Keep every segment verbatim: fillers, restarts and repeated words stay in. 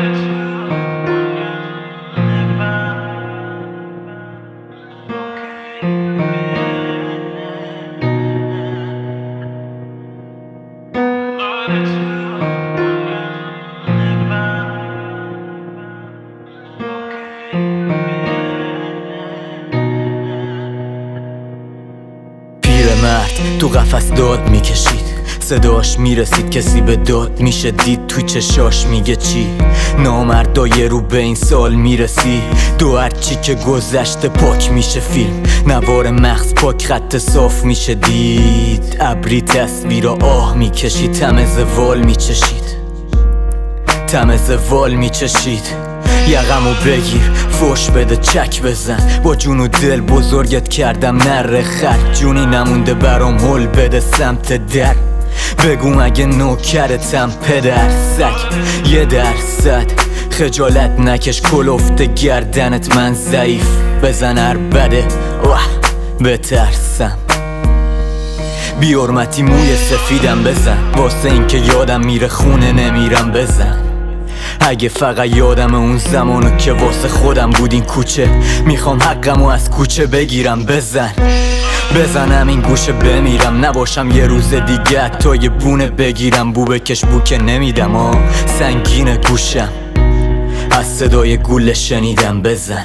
پیرمرد تو قفس داد میکشید، صداش میرسید کسی به داد میشه دید، توی چشاش میگه چی؟ نامردای رو به این سال میرسی، دو هرچی که گذشته پاک میشه فیلم، نوار مغز پاک خط صاف میشه دید، ابری تصویر آه میکشید، تمز وال میچشید تمز وال میچشید یقمو بگیر فوش بده چک بزن، با جون و دل بزرگت کردم نره خر، جونی نمونده برام هل بده سمت در، بگو مگه نوکرتم پدر سگ، یه درصد خجالت نکش کلفت گردنت، من ضعیف بزن هر بده وح بترسم، بی حرمتی موی سفیدم بزن، واسه این که یادم میره خونه نمیرم بزن، اگه فقط یادم اون زمانو که واسه خودم بود این کوچه، میخوام حقمو از کوچه بگیرم بزن بزنم این گوشه بمیرم، نباشم یه روز دیگه تا یه بونه بگیرم، بو بکش بو که نمیدم آه سنگین گوشم، از صدای گوله شنیدم بزن.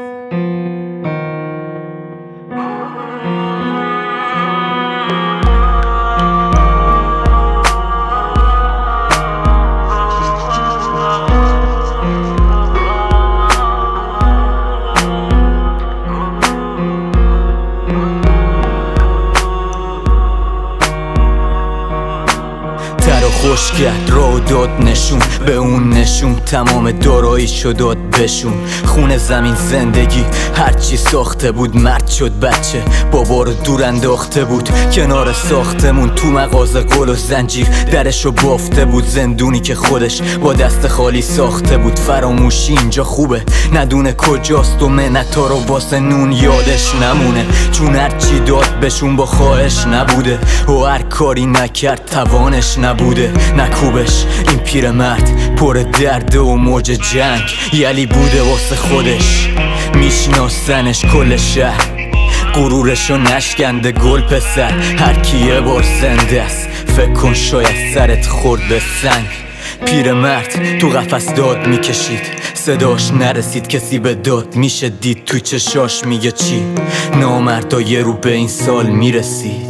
خوش کرد رو داد نشون به اون نشون، تمام داراییشو داد بشون، خونه زمین زندگی هرچی ساخته بود، مرد شد بچه بابا رو دور انداخته بود، کنار ساختمون تو مغازه قل و زنجیر درشو بافته بود، زندونی که خودش با دست خالی ساخته بود، فراموشی اینجا خوبه ندونه کجاست و منتا رو واسه نون یادش نمونه، چون هرچی داد بهشون با خواهش نبوده و هر کاری نکرد توانش نبوده، نکوبش این پیرمرد پر درد و موج جنگ، یلی بوده واسه خودش میشناسنش کل شهر، غرورشو نشکنده گل پسر، هر کی یه بار زنده است فکر کن شاید سرت خورد به سنگ، پیرمرد تو قفس داد میکشید، صداش نرسید کسی به داد میشه دید، تو چشاش میگه چی؟ نامردای رو به این سال میرسید.